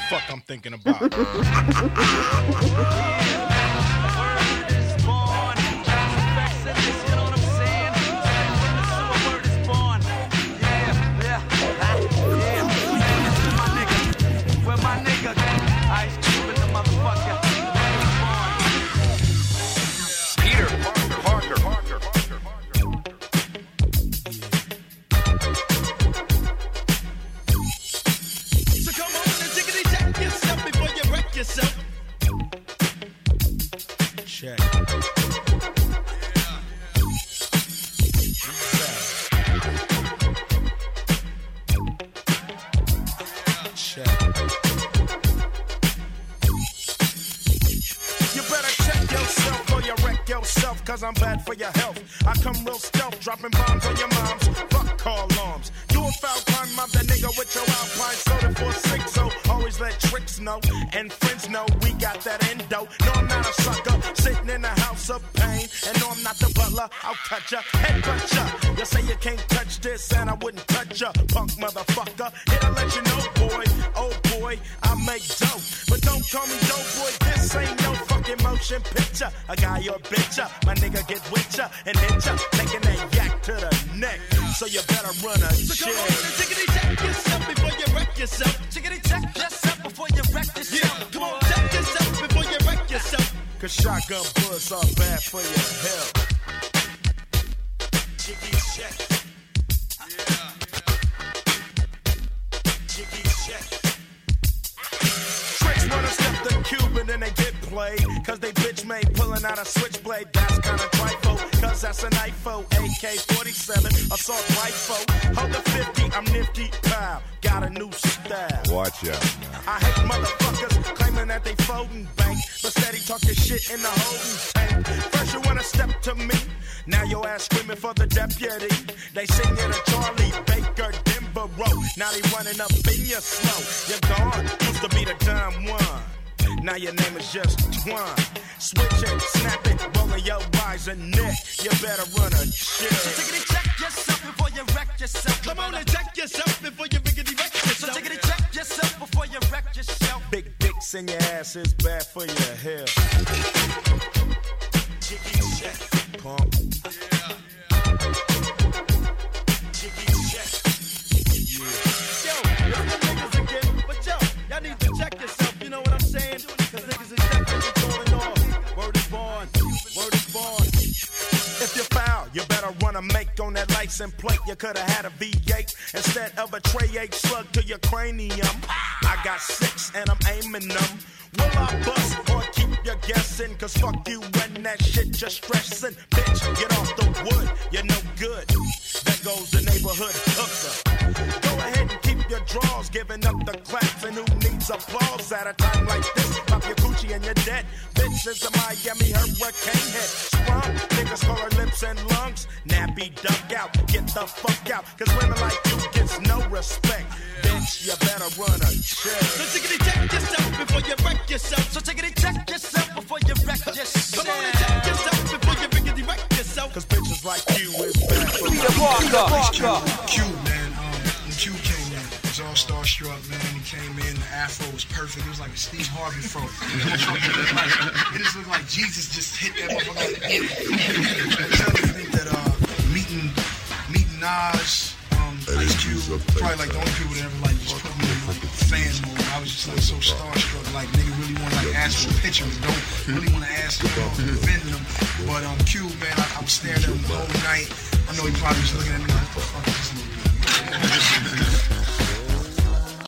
fuck I'm thinking about. Check. Cause I'm bad for your health. I come real stealth, dropping bombs on your moms. Fuck call alarms. Do a foul crime, mob that nigga with your Alpine soda for 6. So always let tricks know and friends know we got that endo. No, I'm not a sucker sitting in a house of pain. And no, I'm not the butler. I'll cut ya, head cut ya. You say you can't touch this, and I wouldn't touch ya, punk motherfucker. Here to let you know, boy, oh boy, I make dope. But don't call me dope, boy. This ain't no fucking motion picture. A guy or bitch ya, my nigga get with ya and hit ya, taking that yak to the neck. So you better run a check. So come on and tickety check yourself before you wreck yourself. Tickety check yourself before you wreck yourself. Yeah, come on, check yourself before you wreck yourself. Cause shotgun bullets are bad for your health. Tickety check. Yeah. Tickety check. Tricks wanna step the Cuban and they get played. Cause they bitch made pulling out a switchblade. That's kinda trifle. Cause that's an IFO, AK-47, assault rifle. Hold the 50, I'm nifty, pow. Got a new style. Watch out, man. I hate motherfuckers claiming that they folding bank, but steady talking shit in the holding tank. First you wanna step to me, now your ass screaming for the deputy. They sing it to Charlie Baker, Denver Road. Now they running up in your slow. You're gone, used to be the dumb one. Now your name is just Twan. Switch it, snap it, rolling your eyes and neck. You better run a shit. So take it and check yourself before you wreck yourself. Come on and check yourself before you riggedy wreck yourself. So take it and check yourself before you wreck yourself. Big dicks in your ass is bad for your health. Jiggy check, pump. Yeah. Jiggy check. Yeah. Yo, it's the niggas again, but yo, y'all need to check yourself. You know what I'm saying? Cause niggas is definitely going off. Word is born. Word is born. If you foul, you better run a make on that license plate. You coulda had a V8 instead of a Tray 8 slug to your cranium. I got 6 and I'm aiming them. Will I bust or keep you guessing? Cause fuck you and that shit you're stressing. Bitch, get off the wood, you're no good. There goes the neighborhood hooker. Go ahead and keep your drawers, giving up the claps. And who needs applause at a time like this? Pop your coochie and you're dead. Bitch is a Miami hurricane head. Sprung, niggas call her lips and lungs. Nappy duck out, get the fuck out. Cause women like you gets no respect. Bitch, you better run a check. So take it and check yourself before you wreck yourself. So take it and check yourself before you wreck yourself. Come on and check yourself before you riggedy wreck yourself. Cause bitches like you is bad for you. Q, man, when Q came in, I was all starstruck, man. He came in, the afro was perfect. It was like a Steve Harvey fro. It just looked like Jesus just hit that motherfucker in it. I think that meeting Nas, Ice Cube, probably like the only people that ever like just put me in fan mode. I was just like so starstruck, like nigga really want to like ask for pictures, don't really want to ask for defending them. But Cube, man, I was staring at him the whole night. I know he probably was looking at me like, what the fuck is this nigga?